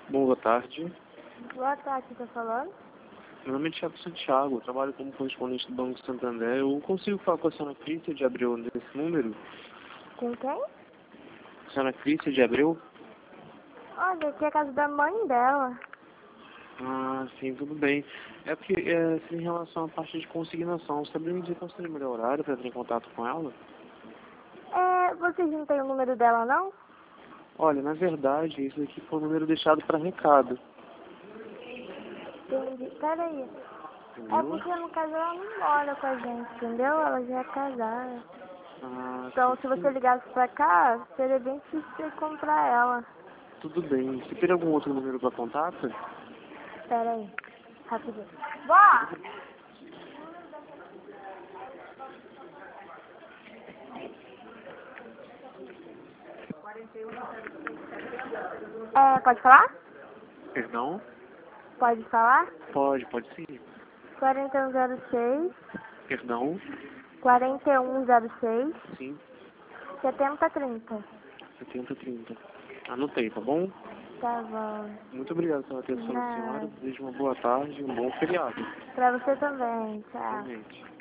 Boa tarde. Boa tarde, quem tá falando? Meu nome é Thiago Santiago, eu trabalho como correspondente do Banco Santander. Eu consigo falar com a senhora Crícia de Abreu nesse número? Com quem? A senhora Crícia de Abreu? Olha, aqui é a casa da mãe dela. Ah, sim, tudo bem. É porque, em relação à parte de consignação, sabe me dizer qual seria o melhor horário para entrar em contato com ela? Vocês não têm o número dela, não? Olha, na verdade, isso aqui foi o número deixado para recado. Entendi. Peraí. É Entendeu? porque no caso ela não mora com a gente, entendeu? Ela já é casada. Ah, Então, sim, se você sim. ligasse pra cá, seria bem difícil você encontrar ela. Tudo bem. Você teria algum outro número para contato? Peraí. Rapidinho. Vó! Pode falar? Perdão? Pode falar? Pode sim. 4106, Perdão? 4106, Sim. 7030. 7030. Anotei, tá bom? Tá bom. Muito obrigado pela atenção da senhora. Nada. Desejo uma boa tarde e um bom feriado. Pra você também. Tchau. Realmente.